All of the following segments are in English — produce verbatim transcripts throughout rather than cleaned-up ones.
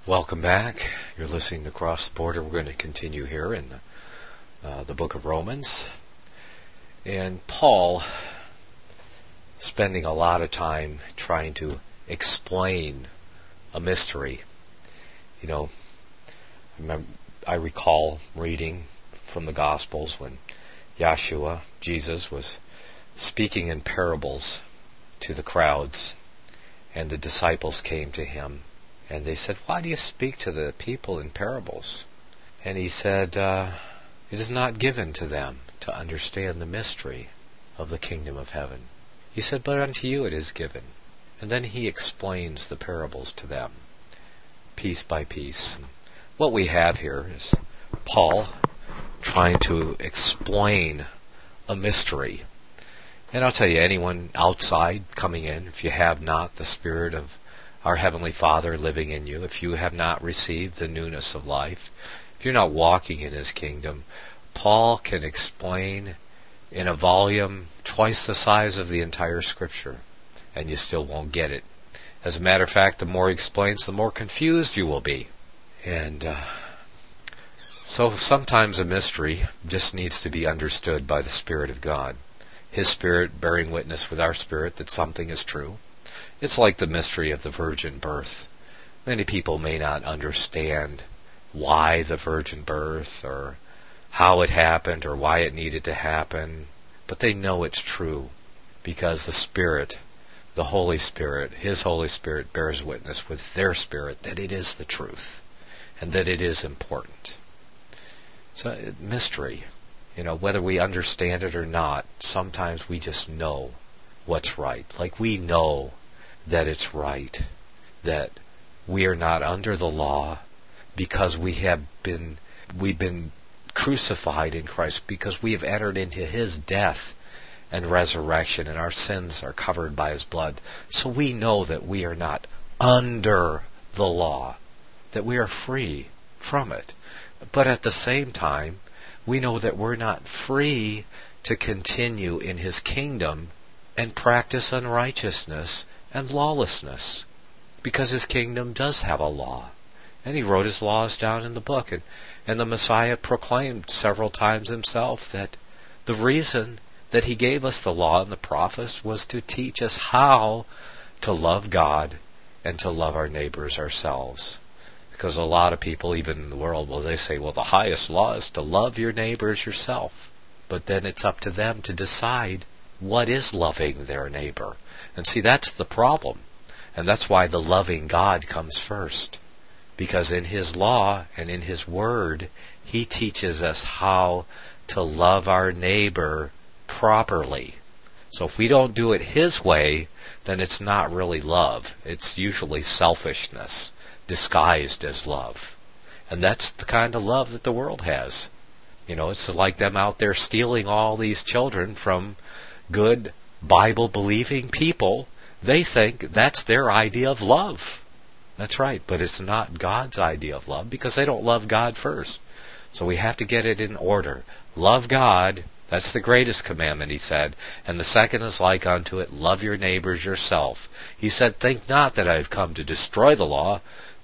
Welcome back. You're listening to Cross the Border. We're going to continue here in the, uh, the book of Romans. And Paul, spending a lot of time trying to explain a mystery. You know, I, remember, I recall reading from the Gospels when Yeshua, Jesus, was speaking in parables to the crowds, and the disciples came to him. And they said, "Why do you speak to the people in parables?" And he said, uh, "It is not given to them to understand the mystery of the kingdom of heaven." He said, "But unto you it is given." And then he explains the parables to them, piece by piece. And what we have here is Paul trying to explain a mystery. And I'll tell you, anyone outside coming in, if you have not the Spirit of our Heavenly Father living in you, if you have not received the newness of life, if you're not walking in His kingdom, Paul can explain in a volume twice the size of the entire Scripture, and you still won't get it. As a matter of fact, the more he explains, the more confused you will be. And uh, so sometimes a mystery just needs to be understood by the Spirit of God. His Spirit bearing witness with our spirit that something is true. It's like the mystery of the virgin birth. Many people may not understand why the virgin birth or how it happened or why it needed to happen, but they know it's true because the Spirit, the Holy Spirit, His Holy Spirit bears witness with their spirit that it is the truth and that it is important. So, mystery, you know, whether we understand it or not, sometimes we just know what's right. Like we know that it's right, that we are not under the law because we have been we've been crucified in Christ, because we have entered into His death and resurrection, and our sins are covered by His blood. So we know that we are not under the law, that we are free from it. But at the same time, we know that we're not free to continue in His kingdom and practice unrighteousness and lawlessness, because His kingdom does have a law, and He wrote His laws down in the book. And, and the Messiah proclaimed several times Himself that the reason that He gave us the law and the prophets was to teach us how to love God and to love our neighbors ourselves. Because a lot of people, even in the world, well, they say, well, the highest law is to love your neighbors yourself. But then it's up to them to decide what is loving their neighbor. And see, that's the problem. And that's why the loving God comes first. Because in His law and in His word, He teaches us how to love our neighbor properly. So if we don't do it His way, then it's not really love. It's usually selfishness disguised as love. And that's the kind of love that the world has. You know, it's like them out there stealing all these children from good Bible-believing people. They think that's their idea of love. That's right, but it's not God's idea of love, because they don't love God first. So we have to get it in order. Love God, that's the greatest commandment, He said. And the second is like unto it, love your neighbors yourself. He said, think not that I have come to destroy the law.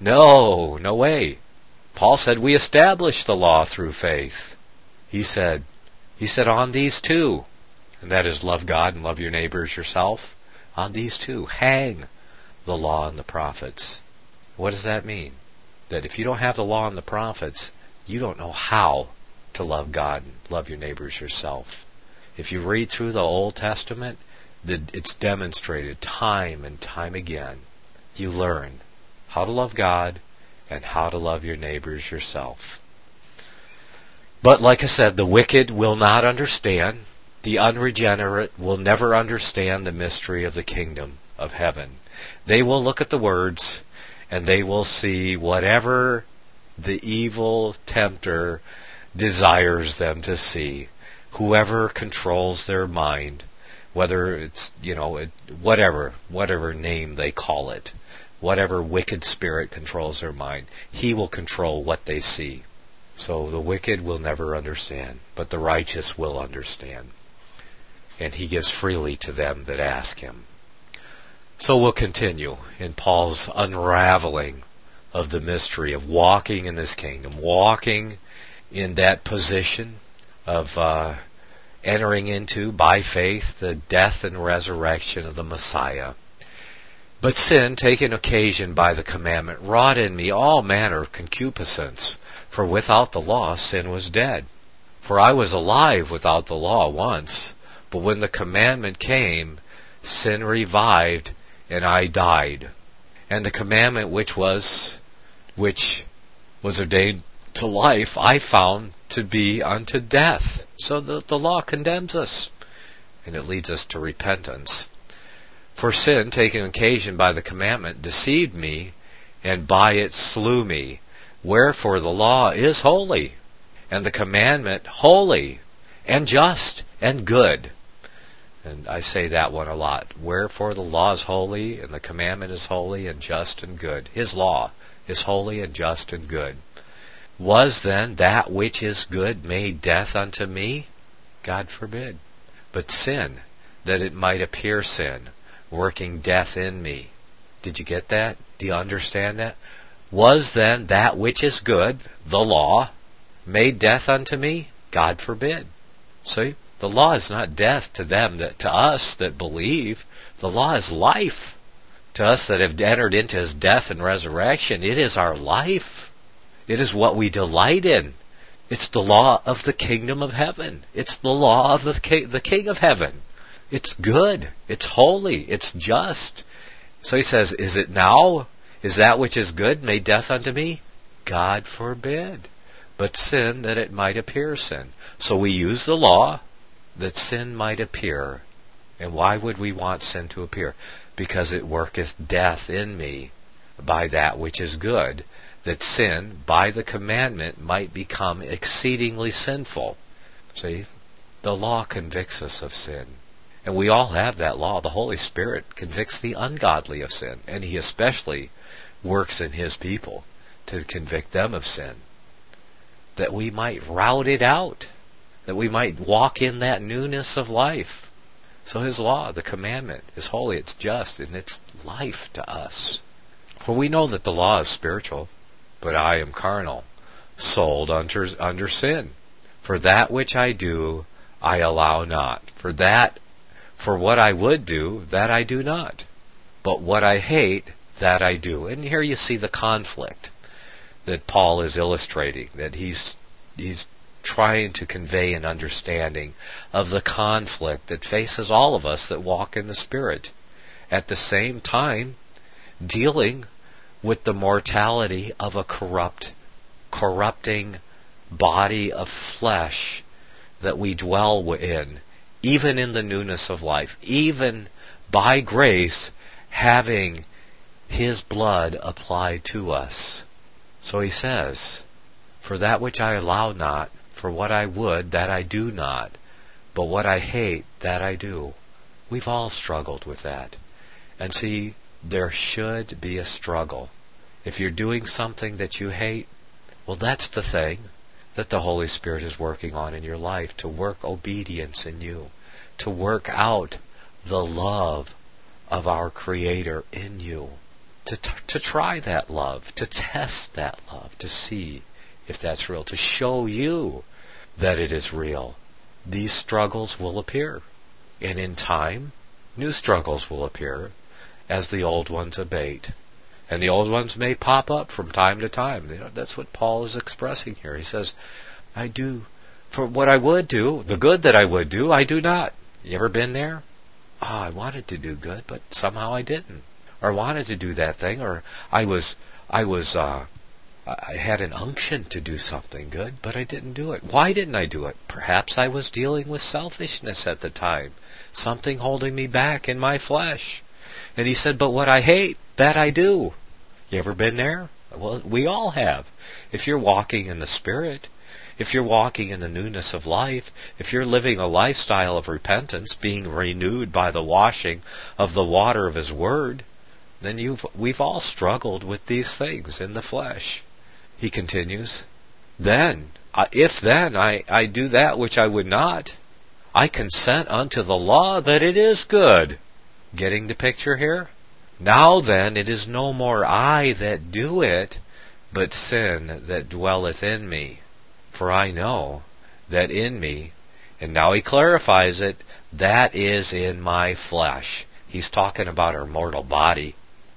No, no way. Paul said we establish the law through faith. He said, he said on these two, and that is love God and love your neighbors yourself. On these two, hang the law and the prophets. What does that mean? That if you don't have the law and the prophets, you don't know how to love God and love your neighbors yourself. If you read through the Old Testament, it's demonstrated time and time again. You learn how to love God and how to love your neighbors yourself. But like I said, the wicked will not understand. The unregenerate will never understand the mystery of the kingdom of heaven. They will look at the words and they will see whatever the evil tempter desires them to see. Whoever controls their mind, whether it's, you know, it, whatever, whatever name they call it, whatever wicked spirit controls their mind, he will control what they see. So the wicked will never understand, but the righteous will understand. And He gives freely to them that ask Him. So we'll continue in Paul's unraveling of the mystery of walking in this kingdom, walking in that position of uh, entering into, by faith, the death and resurrection of the Messiah. But sin, taking occasion by the commandment, wrought in me all manner of concupiscence. For without the law, sin was dead. For I was alive without the law once, but when the commandment came, sin revived, and I died. And the commandment which was, which was ordained to life, I found to be unto death. So the, the law condemns us, and it leads us to repentance. For sin, taking occasion by the commandment, deceived me, and by it slew me. Wherefore the law is holy, and the commandment holy, and just, and good. And I say that one a lot. Wherefore the law is holy, and the commandment is holy, and just, and good. His law is holy, and just, and good. Was then that which is good made death unto me? God forbid. But sin, that it might appear sin, working death in me. Did you get that? Do you understand that? Was then that which is good, the law, made death unto me? God forbid. See, the law is not death to them, that to us that believe. The law is life. To us that have entered into His death and resurrection, it is our life. It is what we delight in. It's the law of the kingdom of heaven. It's the law of the king, the King of heaven. It's good. It's holy. It's just. So he says, is it now? Is that which is good made death unto me? God forbid. But sin, that it might appear sin. So we use the law that sin might appear. And why would we want sin to appear? Because it worketh death in me by that which is good, that sin, by the commandment, might become exceedingly sinful. See, the law convicts us of sin. And we all have that law. The Holy Spirit convicts the ungodly of sin. And He especially works in His people to convict them of sin. That we might rout it out. That we might walk in that newness of life. So His law, the commandment, is holy, it's just, and it's life to us. For we know that the law is spiritual, but I am carnal, sold under, under sin. For that which I do, I allow not. For that, for what I would do, that I do not. But what I hate, that I do. And here you see the conflict that Paul is illustrating, that he's he's trying to convey an understanding of the conflict that faces all of us that walk in the Spirit. At the same time, dealing with the mortality of a corrupt, corrupting body of flesh that we dwell in, even in the newness of life, even by grace having His blood applied to us. So he says, for that which I allow not, for what I would, that I do not, but what I hate, that I do. We've all struggled with that. And see, there should be a struggle. If you're doing something that you hate, well, that's the thing that the Holy Spirit is working on in your life, to work obedience in you, to work out the love of our Creator in you, to t- to try that love, to test that love, to see if that's real, to show you that it is real. These struggles will appear, and in time, new struggles will appear as the old ones abate. And the old ones may pop up from time to time. You know, that's what Paul is expressing here. He says, I do, for what I would do, the good that I would do, I do not. You ever been there? Oh, I wanted to do good, but somehow I didn't. Or I wanted to do that thing, or I was, I was, uh, I had an unction to do something good, but I didn't do it. Why didn't I do it? Perhaps I was dealing with selfishness at the time. Something holding me back in my flesh. And he said, but what I hate, that I do. You ever been there? Well, we all have. If you're walking in the Spirit, if you're walking in the newness of life, if you're living a lifestyle of repentance, being renewed by the washing of the water of His Word, then you've, we've all struggled with these things in the flesh. He continues, then, if then I, I do that which I would not, I consent unto the law that it is good. Getting the picture here? Now then, it is no more I that do it, but sin that dwelleth in me. For I know that in me, and now he clarifies it, that is in my flesh. He's talking about our mortal body.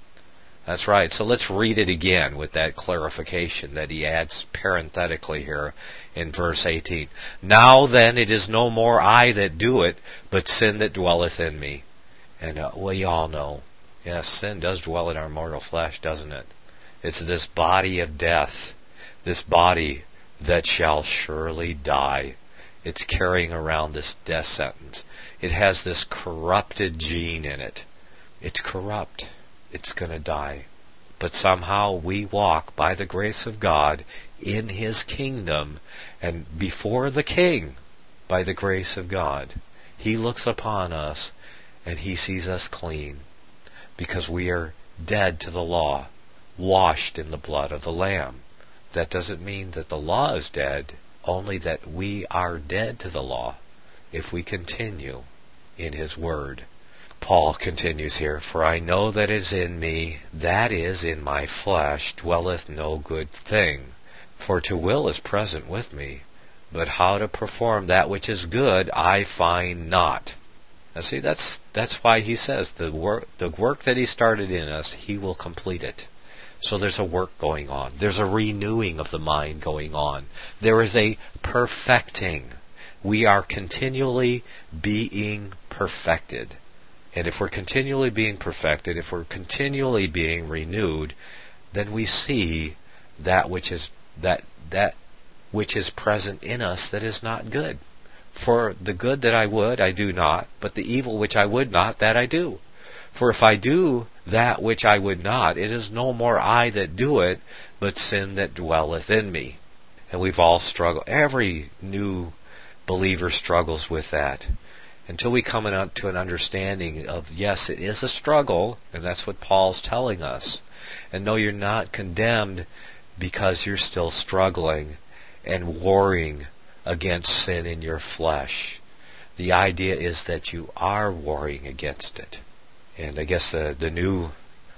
That's right. So let's read it again with that clarification that he adds parenthetically here in verse eighteen. Now then it is no more I that do it, but sin that dwelleth in me. And uh, we all know, yes, sin does dwell in our mortal flesh, doesn't it? It's this body of death, this body that shall surely die. It's carrying around this death sentence. It has this corrupted gene in it. It's corrupt. It's going to die. But somehow we walk by the grace of God in His kingdom and before the King by the grace of God. He looks upon us and He sees us clean because we are dead to the law, washed in the blood of the Lamb. That doesn't mean that the law is dead, only that we are dead to the law if we continue in His Word. Paul continues here, For I know that is in me, that is in my flesh, dwelleth no good thing. For to will is present with me, but how to perform that which is good I find not. Now see, that's that's why he says the work the work that He started in us, He will complete it. So there's a work going on. There's a renewing of the mind going on. There is a perfecting. We are continually being perfected. And if we're continually being perfected, if we're continually being renewed, then we see that which is that that which is present in us that is not good. For the good that I would, I do not, but the evil which I would not, that I do. For if I do that which I would not, it is no more I that do it, but sin that dwelleth in me. And we've all struggled. Every new believer struggles with that. Until we come to an understanding of, yes, it is a struggle, and that's what Paul's telling us. And no, you're not condemned because you're still struggling and warring against sin in your flesh. The idea is that you are warring against it. And I guess the, the new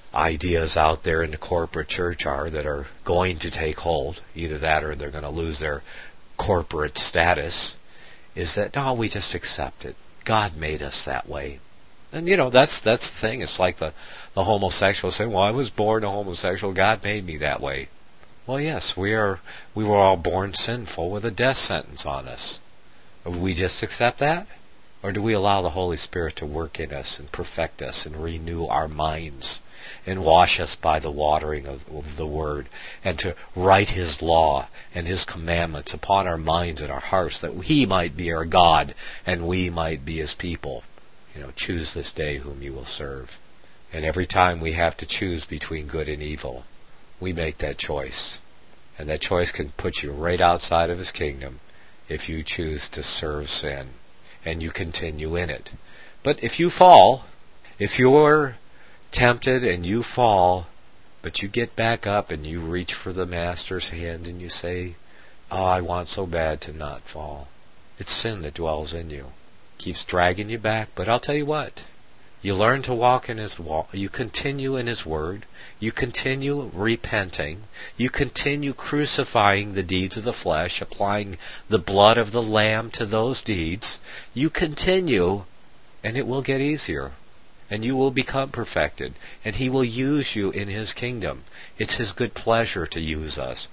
ideas out there in the corporate church are that are going to take hold, either that or they're going to lose their corporate status, is that, no, we just accept it. God made us that way. And, you know, that's that's the thing. It's like the, the homosexual saying, well, I was born a homosexual. God made me that way. Well, yes, we are. We were all born sinful with a death sentence on us. Do we just accept that? Or do we allow the Holy Spirit to work in us and perfect us and renew our minds and wash us by the watering of, of the Word and to write His law and His commandments upon our minds and our hearts that He might be our God and we might be His people? You know, choose this day whom you will serve. And every time we have to choose between good and evil, we make that choice. And that choice can put you right outside of His kingdom if you choose to serve sin and you continue in it. But if you fall, if you're tempted and you fall, but you get back up and you reach for the Master's hand and you say, oh, I want so bad to not fall. It's sin that dwells in you. Keeps dragging you back, but I'll tell you what. You learn to walk in His walk. You continue in His Word. You continue repenting. You continue crucifying the deeds of the flesh, applying the blood of the Lamb to those deeds. You continue, and it will get easier. And you will become perfected. And He will use you in His kingdom. It's His good pleasure to use us.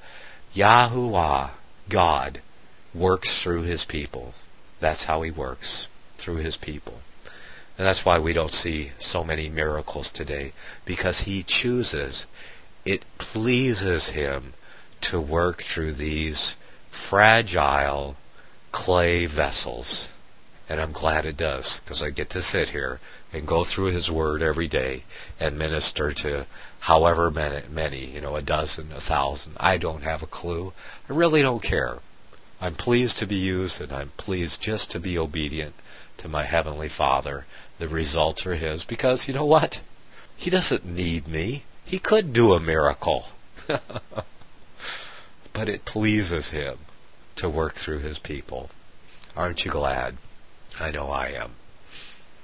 Yahuwah, God, works through His people. That's how He works, through His people. And that's why we don't see so many miracles today, because He chooses, it pleases Him to work through these fragile clay vessels. And I'm glad it does, because I get to sit here and go through His Word every day and minister to however many, many, you know, a dozen, a thousand. I don't have a clue. I really don't care. I'm pleased to be used, and I'm pleased just to be obedient to my Heavenly Father. The results are His, because you know what? He doesn't need me. He could do a miracle. But it pleases Him to work through His people. Aren't you glad? I know I am.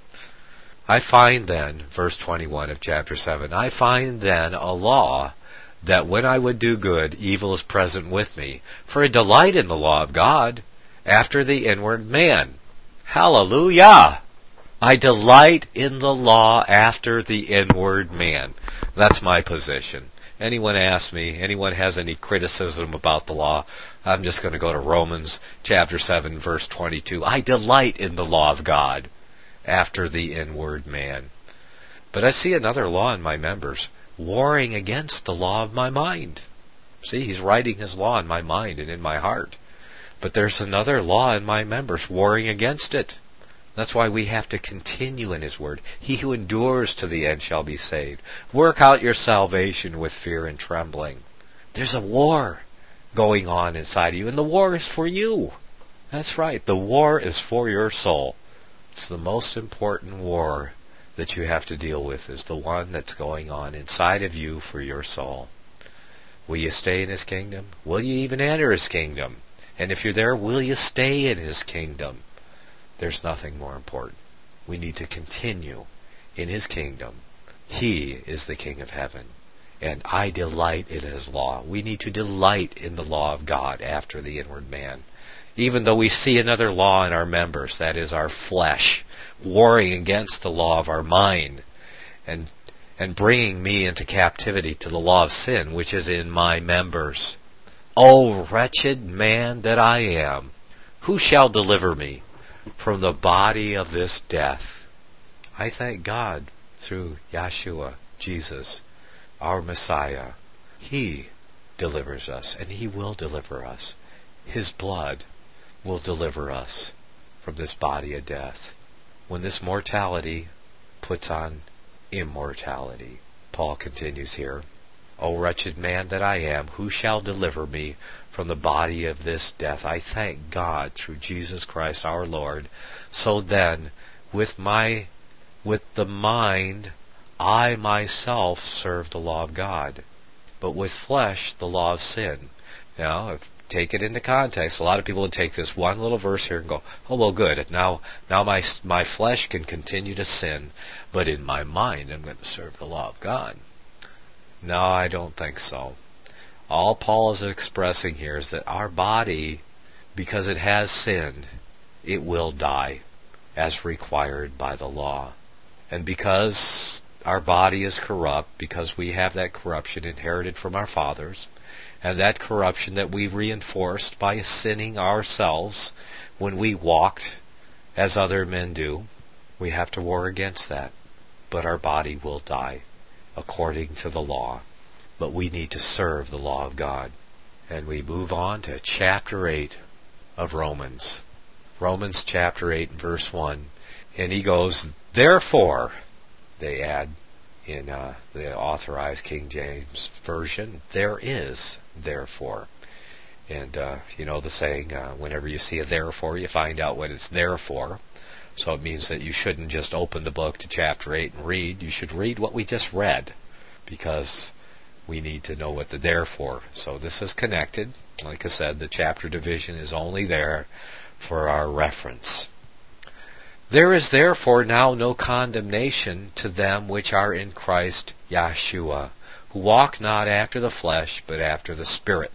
I find then, verse twenty-one of chapter seven, I find then a law that when I would do good, evil is present with me. For I delight in the law of God after the inward man. Hallelujah! I delight in the law after the inward man. That's my position. Anyone asks me, anyone has any criticism about the law, I'm just going to go to Romans chapter seven, verse twenty-two. I delight in the law of God after the inward man. But I see another law in my members, warring against the law of my mind. See, he's writing his law in my mind and in my heart. But there's another law in my members, warring against it. That's why we have to continue in his word. He who endures to the end shall be saved. Work out your salvation with fear and trembling. There's a war going on inside of you, and the war is for you. That's right. The war is for your soul. It's the most important war that you have to deal with, is the one that's going on inside of you for your soul. Will you stay in his kingdom? Will you even enter his kingdom? And if you're there, will you stay in his kingdom? There's nothing more important. We need to continue in his kingdom. He is the King of heaven, and I delight in his law. We need to delight in the law of God after the inward man. Even though we see another law in our members, that is our flesh, warring against the law of our mind, and and bringing me into captivity to the law of sin, which is in my members. O wretched man that I am, who shall deliver me from the body of this death? I thank God through Yeshua, Jesus, our Messiah. He delivers us, and he will deliver us. His blood will deliver us from this body of death, when this mortality puts on immortality. Paul continues here, O wretched man that I am, who shall deliver me from the body of this death? I thank God through Jesus Christ our Lord. So then, with my, with the mind, I myself serve the law of God, but with flesh, the law of sin. Now, if take it into context, a lot of people would take this one little verse here and go, oh, well, good. Now, now my my flesh can continue to sin, but in my mind I'm going to serve the law of God. No, I don't think so. All Paul is expressing here is that our body, because it has sinned, it will die as required by the law. And because our body is corrupt, because we have that corruption inherited from our fathers, and that corruption that we reinforced by sinning ourselves when we walked as other men do, we have to war against that. But our body will die according to the law. But we need to serve the law of God. And we move on to chapter eight of Romans. Romans chapter eight and verse one. And he goes, therefore, they add in uh, the authorized King James Version, there is therefore. And, uh, you know the saying, uh, whenever you see a therefore, you find out what it's there for. So it means that you shouldn't just open the book to chapter eight and read. You should read what we just read, because we need to know what the therefore. So this is connected. Like I said, the chapter division is only there for our reference. There is therefore now no condemnation to them which are in Christ Yeshua, who walk not after the flesh, but after the Spirit.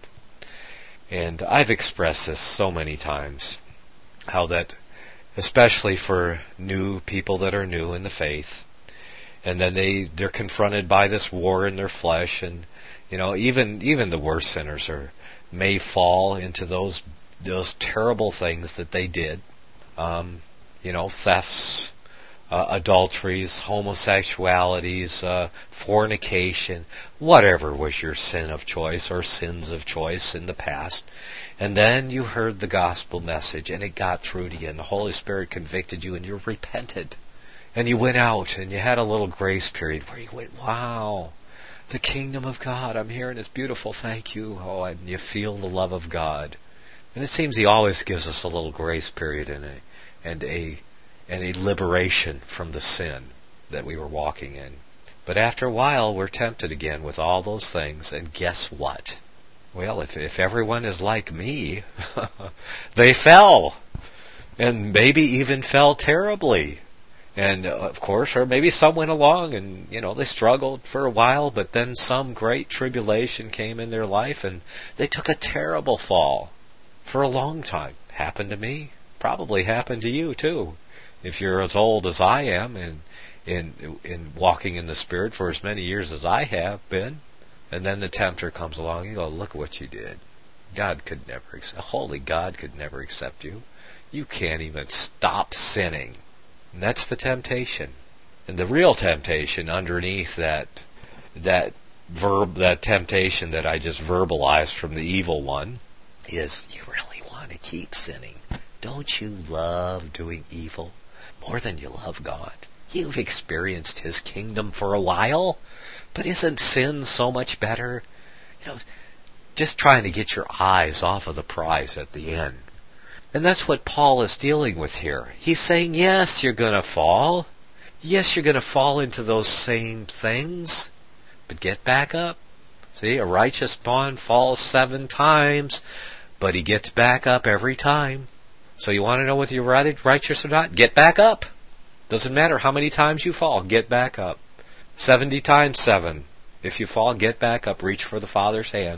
And I've expressed this so many times, how that, especially for new people that are new in the faith, and then they, they're confronted by this war in their flesh, and, you know, even even the worst sinners are may fall into those those terrible things that they did. Um, you know, thefts, uh, adulteries, homosexualities, uh, fornication, whatever was your sin of choice or sins of choice in the past. And then you heard the gospel message and it got through to you and the Holy Spirit convicted you and you repented. And you went out and you had a little grace period where you went, wow, the kingdom of God, I'm here and it's beautiful, thank you. Oh, and you feel the love of God. And it seems He always gives us a little grace period and a and a and a liberation from the sin that we were walking in. But after a while, we're tempted again with all those things, and guess what? Well, if if everyone is like me, they fell, and maybe even fell terribly. And, uh, of course, or maybe some went along and, you know, they struggled for a while, but then some great tribulation came in their life and they took a terrible fall for a long time. Happened to me. Probably happened to you, too. If you're as old as I am and in, in walking in the Spirit for as many years as I have been, and then the tempter comes along and you go, look what you did. God could never accept, holy God could never accept you. You can't even stop sinning. And that's the temptation. And the real temptation underneath that that verb that temptation that I just verbalized from the evil one is you really want to keep sinning. Don't you love doing evil more than you love God? You've experienced His kingdom for a while, but isn't sin so much better? You know, just trying to get your eyes off of the prize at the end. And that's what Paul is dealing with here. He's saying, yes, you're going to fall. Yes, you're going to fall into those same things. But get back up. See, a righteous man falls seven times, but he gets back up every time. So you want to know whether you're righteous or not? Get back up. Doesn't matter how many times you fall. Get back up. Seventy times seven. If you fall, get back up. Reach for the Father's hand.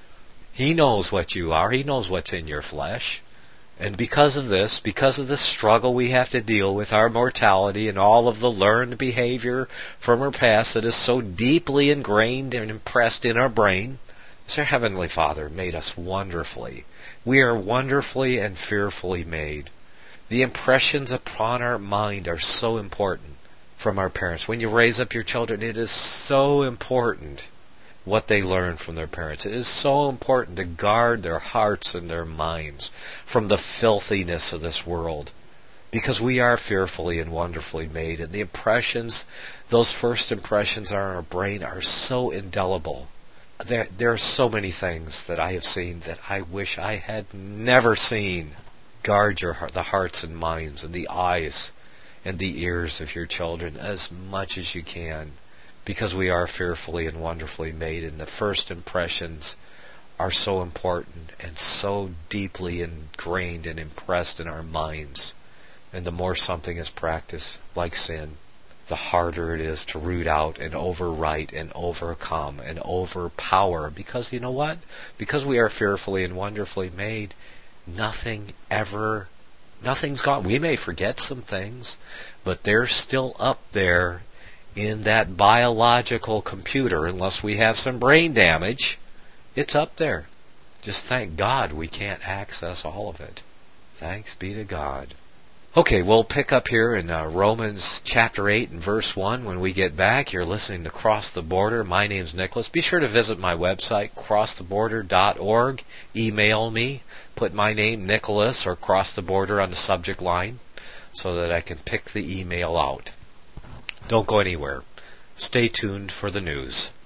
He knows what you are. He knows what's in your flesh. And because of this, because of the struggle we have to deal with our mortality and all of the learned behavior from our past that is so deeply ingrained and impressed in our brain, our Heavenly Father made us wonderfully. We are wonderfully and fearfully made. The impressions upon our mind are so important from our parents. When you raise up your children, it is so important what they learn from their parents. It is so important to guard their hearts and their minds from the filthiness of this world, because we are fearfully and wonderfully made, and the impressions, those first impressions on our brain are so indelible. There, there are so many things that I have seen that I wish I had never seen. Guard your the hearts and minds and the eyes and the ears of your children as much as you can, because we are fearfully and wonderfully made, and the first impressions are so important and so deeply ingrained and impressed in our minds. And the more something is practiced, like sin, the harder it is to root out and overwrite and overcome and overpower. Because you know what? Because we are fearfully and wonderfully made, nothing ever, nothing's gone. We may forget some things, but they're still up there in that biological computer. Unless we have some brain damage, it's up there. Just thank God we can't access all of it. Thanks be to God. Okay, we'll pick up here in uh, Romans chapter eight and verse one when we get back. You're listening to Cross the Border. My name's Nicholas. Be sure to visit my website, cross the border dot org. Email me. Put my name, Nicholas, or Cross the Border on the subject line so that I can pick the email out. Don't go anywhere. Stay tuned for the news.